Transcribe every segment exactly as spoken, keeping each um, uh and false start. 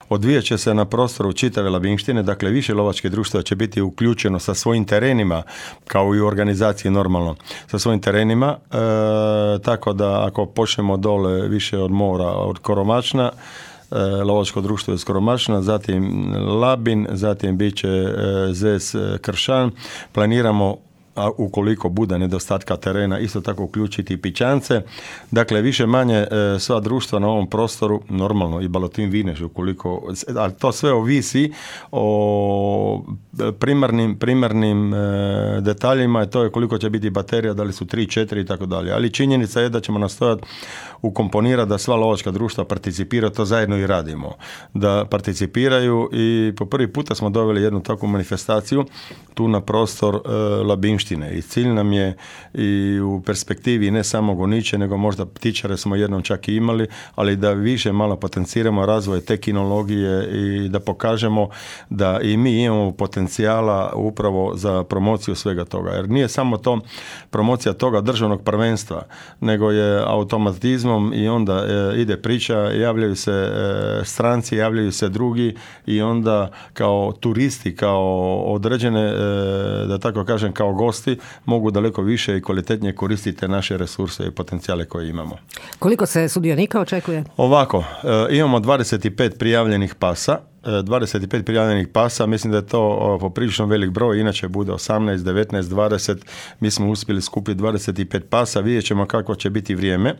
odvijat će se na prostoru čitave Labinštine, dakle više lovačkih društva će biti uključeno sa svojim terenima, kao i u organizaciji normalno, sa svojim terenima, e, tako da ako počnemo dole više od mora, od Koromačna, lovačko društvo iz Koromačna, zatim Labin, zatim bit će Zes Kršan. Planiramo, a ukoliko bude nedostatka terena, isto tako uključiti i Pićance. Dakle, više manje sva društva na ovom prostoru, normalno i Balotin Vinež, ukoliko, ali to sve ovisi o primarnim, primarnim detaljima, to je koliko će biti baterija, da li su tri, četiri i tako dalje. Ali činjenica je da ćemo nastojati ukomponirati da sva lovačka društva participira, to zajedno i radimo. Da participiraju i po prvi puta smo doveli jednu takvu manifestaciju tu na prostor e, Labinštine. I cilj nam je i u perspektivi ne samo goniče, nego možda ptičare smo jednom čak i imali, ali da više malo potenciramo razvoj te kinologije i da pokažemo da i mi imamo potencijala upravo za promociju svega toga. Jer nije samo to promocija toga državnog prvenstva, nego je automatizmom i onda e, ide priča, javljaju se e, stranci, javljaju se drugi i onda kao turisti, kao određene, e, da tako kažem, kao gosti, mogu daleko više i kvalitetnije koristiti naše resurse i potencijale koje imamo. Koliko se sudionika očekuje? Ovako, e, imamo dvadeset pet prijavljenih pasa, dvadeset pet prijavljenih pasa, mislim da je to poprilično velik broj, inače bude osamnaest, devetnaest, dvadeset, mi smo uspjeli skupiti dvadeset pet pasa, vidjet ćemo kako će biti vrijeme.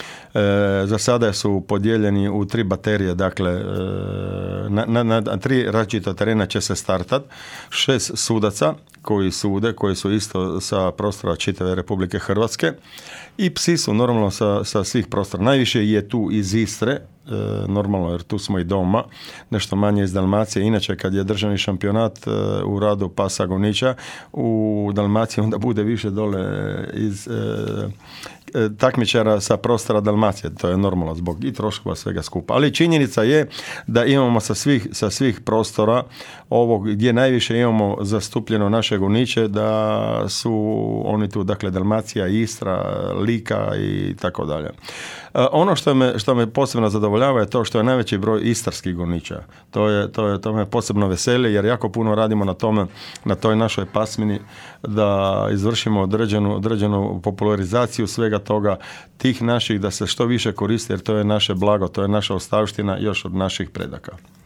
E, za sada su podijeljeni u tri baterije, dakle e, na, na, na tri različita terena će se startat, šest sudaca koji sude, koji su isto sa prostora čitave Republike Hrvatske i psi su normalno sa, sa svih prostora. Najviše je tu iz Istre, e, normalno jer tu smo i doma, nešto manje iz Dalmacije. Inače kad je državni šampionat e, u radu pasa goniča u Dalmaciji, onda bude više dole iz e, takmičara sa prostora Dalmacije, to je normalno zbog i troškova svega skupa. Ali činjenica je da imamo sa svih, sa svih prostora ovog gdje najviše imamo zastupljeno naše goniče, da su oni tu, dakle Dalmacija, Istra, Lika i tako dalje. Ono što me, što me posebno zadovoljava je to što je najveći broj istarskih goniča. To je, to je, to me posebno veseli jer jako puno radimo na tome, na toj našoj pasmini da izvršimo određenu, određenu popularizaciju svega toga, tih naših, da se što više koristi jer to je naše blago, to je naša ostavština još od naših predaka.